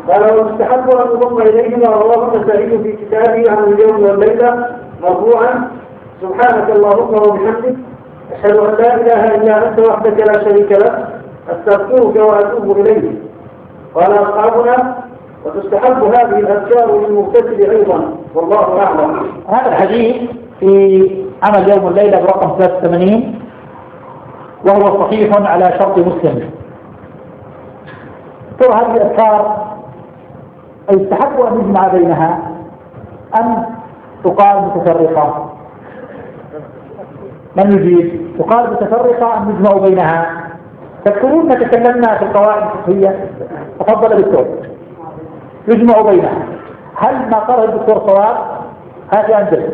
قال ويستحب أن يضم إليه ما رواه النسائي في كتابه عن اليوم والليلة مرفوعا: سبحانك اللهم وبحمدك أشهد أن لا إله إلا أنت وحدك لا شريك لك أستغفرك وأتوب إليك. قال أصحابنا: وتستحب هذه الأذكار للمغتسل أيضا، والله أعلم. هذا الحديث في عمل يوم الليلة برقم 83 وهو صحيح على شرط مسلم. ترى هذه الأذكار يستحب أن يجمع بينها أم تقال متفرقة؟ من يجيب؟ تقال متفرقة أم يجمع بينها؟ تذكرون ما تكلمنا في القواعد الفقهية؟ تفضل بالدكتور. يجمع بينها. هل ما قاله الدكتور صواب؟ هذا عندك.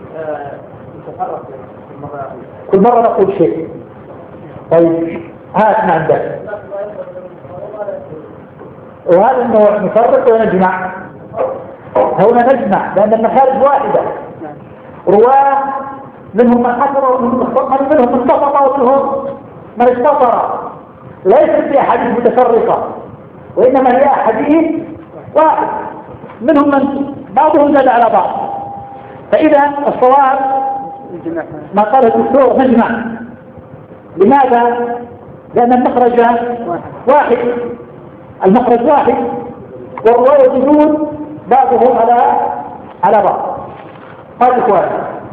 كل مرة نقول شيء. طيب هات ما عندك. وهذا النوع نفرق ونجمع. هنا نجمع لأن المخارج واحدة. رواه منهم من حفر ومنهم من انتصر ومنهم من استطر. ليست في أحاديث متفرقة وإنما هي أحاديث واحد، منهم من بعضهم زاد على بعض. فإذا الصواب ما قال الدكتور نجمع. لماذا؟ لأن المخرج واحد، المخرج واحد والرواية جدود بعضهم على بعض. هذا إخوان.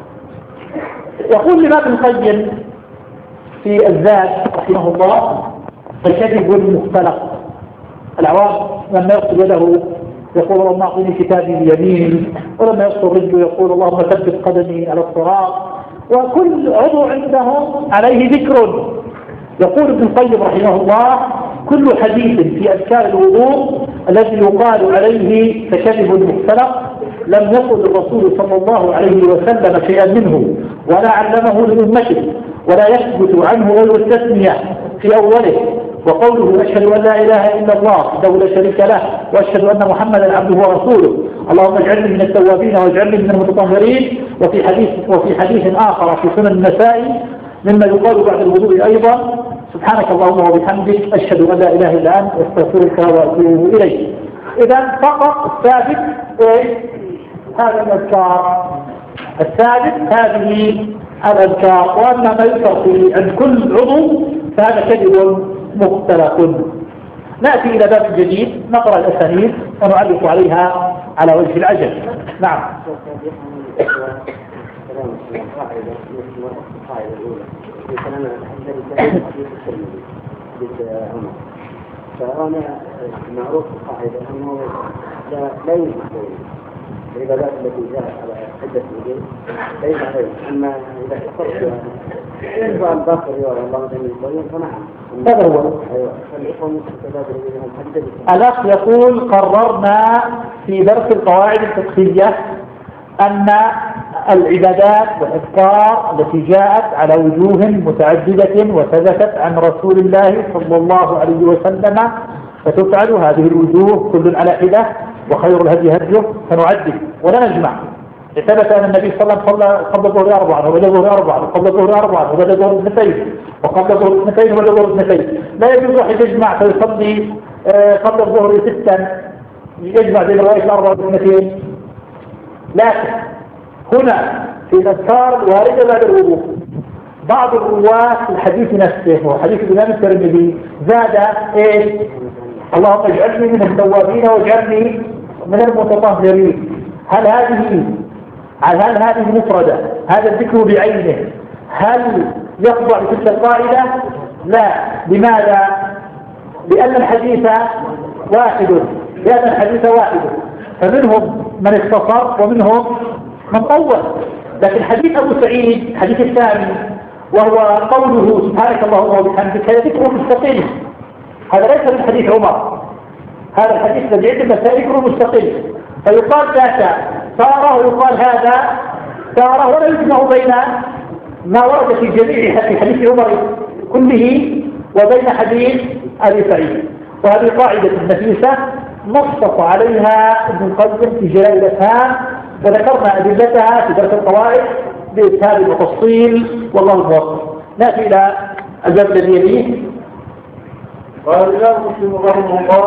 يقول الإمام ابن القيم في الزاد رحمه الله: فالكذب المختلق. العوام لما يغسل يده يقول اللهم اعطني كتابي بيميني، ولما يغسل رجله يقول اللهم ثبت قدمي على الصراط، وكل عضو عندهم عليه ذكر. يقول ابن القيم رحمه الله: كل حديث في أذكار الوضوء الذي يقال عليه فكذب مختلق لم يقل الرسول صلى الله عليه وسلم شيئا منه ولا علمه لأمته، ولا يثبت عنه غير التسمية في أوله، وقوله أشهد أن لا إله إلا الله وحده لا شريك له وأشهد أن محمدا عبده ورسوله اللهم اجعلني من التوابين واجعلني من المتطهرين. وفي حديث آخر في سنن النسائي مما يقال بعد الوضوء أيضا: سبحانك اللهم وبحمدك أشهد أن لا إله إلا أنت أستغفرك وأتوب إليك. إذا فقط الثابت هذا الأذكار، الثابت هذه الأذكار. وأما ما يذكر عند كل عضو فهذا كذب مختلق. نأتي إلى باب جديد نقرأ الأسانيد ونعلق عليها على وجه العجل. نعم. فأنا معروف القاعدة أنه لا يجب العبادات التي جاءت على عدة وجوه لا يجب عليها، أما إذا اختص ينفع الباقي الله جميل الطيب فنعم. هذا هو. الأخ يقول: قررنا في درس القواعد الفقهية أن العبادات والأذكار التي جاءت على وجوه متعددة وثبتت عن رسول الله صلى الله عليه وسلم فتفعل هذه الوجوه كل على حدة، وخير الهدي هديه، فنعدد ولا نجمع. ثبت أن النبي صلى الله عليه وسلم صلى قبل الظهر 4 وبعد الظهر 4 وقبل الظهر 4 وبعد الظهر 2 وقبل الظهر 2 وبعد الظهر 2. لا يجوز واحد يجمع فيصلي قبل الظهر 6 يجمع بين الرواية 4 و2. لكن هنا في الأذكار الواردة بعد الوضوء بعض الرواة في الحديث نفسه وحديث الإمام الترمذي زاد اللهم اجعلني من التوابين واجعلني من المتطهرين. هل هذه مفردة؟ هذا الذكر بعينه هل يخضع لتلك القاعدة؟ لا. لماذا؟ لأن الحديث واحد، فمنهم من اختصر ومنهم من طول. لكن حديث أبو سعيد الحديث الثاني وهو قوله سبحانك اللهم وبحمدك هذا ذكر مستقل، هذا ليس من حديث عمر، هذا الحديث الذي عند النسائي ذكر مستقل، فيقال ذاك تارة ويقال هذا تارة، ولا يجمع بين ما ورد في جميع في حديث عمر كله وبين حديث أبي سعيد. وهذه قاعدة نفيسة نص عليها ابن القيم في جلال الأفهام، وذكرنا أدلتها في درس القواعد بإسهاب وتفصيل والله الموفق. نأتي إلى الباب الذي يليه. قال الإمام مسلم رحمه الله: